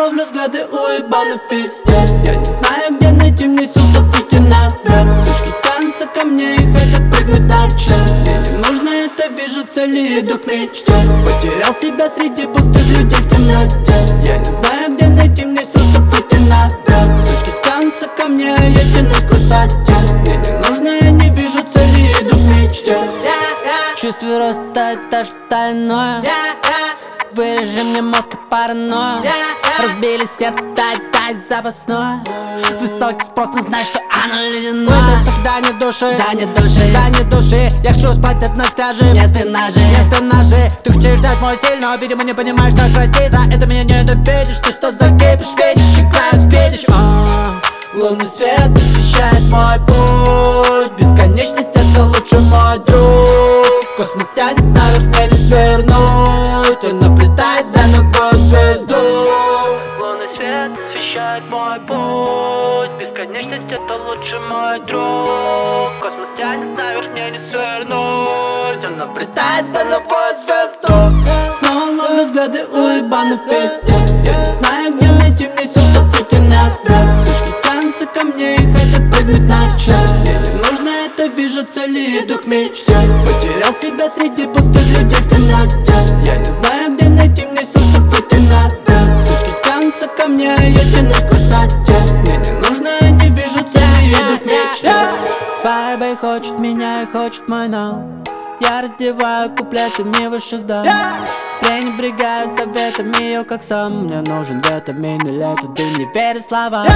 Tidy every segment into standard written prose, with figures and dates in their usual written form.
ловлю взгляды уебанов везде. Я не знаю, где найти мне сил, чтоб выйти наверх. Сучки тянутся ко мне и хотят прыгнуть на член. Мне не нужно это, вижу цели, иду к мечте. Потерял себя среди пустых людей в темноте. Я не знаю, где найти мне сил, чтоб выйти наверх. Сучки тянутся ко мне, я тянусь к высоте. Мне не нужно, я не вижу цели, иду к мечте. Чувствую роста, это что-то иное. Вырежи мне мозг и паранойю. Разбили сердце, дай запасное. Высокий спрос, но знай, что оно ледяное. Вытрясок, да не души, да не души, да не души. Я хочу спать от настяжи, не спинажи, не спинажи. Ты хочешь взять мой стиль, но видимо не понимаешь, что прости. За это меня не доведешь, ты что закипишь, видишь, играют спидишь. Лунный свет освещает мой путь. Бесконечность это лучший мой друг. Космос тянет наверх, мне не свернуть. Он наблюдает до новую звезду. Лунный свет освещает мой путь. Бесконечность это лучший мой друг. Космос тянет наверх, мне не свернуть. Он наблюдает до новую звезду. Снова ловлю взгляды уебанов везде. Я не знаю, где найти мне сил, чтоб выйти наверх. Сучки тянутся ко мне и хотят прыгнуть на член. Мне не нужно это, вижу цели, иду к мечте. Потерял себя среди пустых людей в темноте. Я не знаю, где найти мне сил, чтоб выйти наверх. Сучки тянутся ко мне, я тянусь к высоте. Мне не нужно, я не вижу цели, иду к мечте. Твоя бэй хочет меня и хочет мой нам. Я раздеваю куплетами высших дам. Пренебрегаю советами ее, как сам. Мне нужен витамин или лето, ты не веришь словам.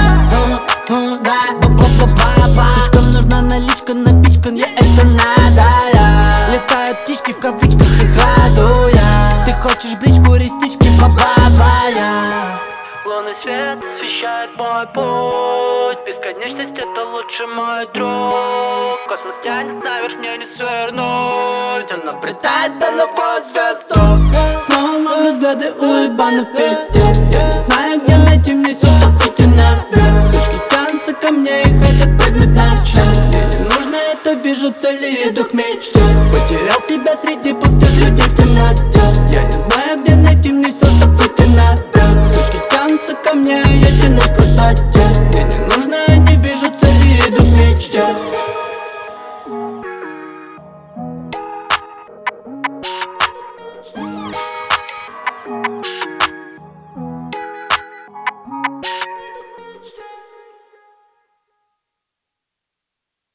Слишком нужна наличка, напичкан, я это надо. Летают птички в кавычках, их раду я. Ты хочешь бричку, реснички, бабабая. Лунный свет освещает мой путь. Бесконечность это лучший мой друг. Космос тянет наверх, мне не свернуть. Он обретает до новую звезду. Снова ловлю взгляды уебанов везде. Я не знаю, где найти мне сил,